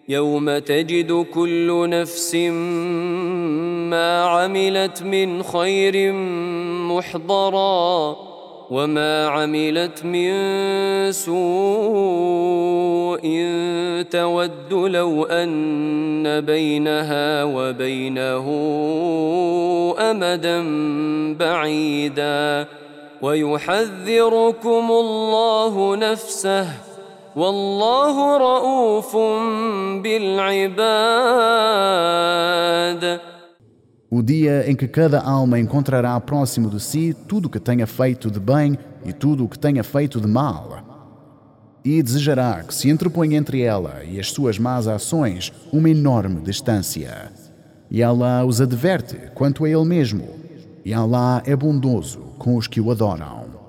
يوم تجد كل نفس ما عملت من خير محضرا وما عملت من سوء تود لو أن بينها وبينه أمدا بعيدا ويحذركم الله نفسه والله رؤوف بالعباد. O dia em que cada alma encontrará próximo de si tudo o que tenha feito de bem e tudo o que tenha feito de mal. E desejará que se interponha entre ela e as suas más ações uma enorme distância. E Allah os adverte quanto a Ele mesmo. E Allah é bondoso com os que o adoram.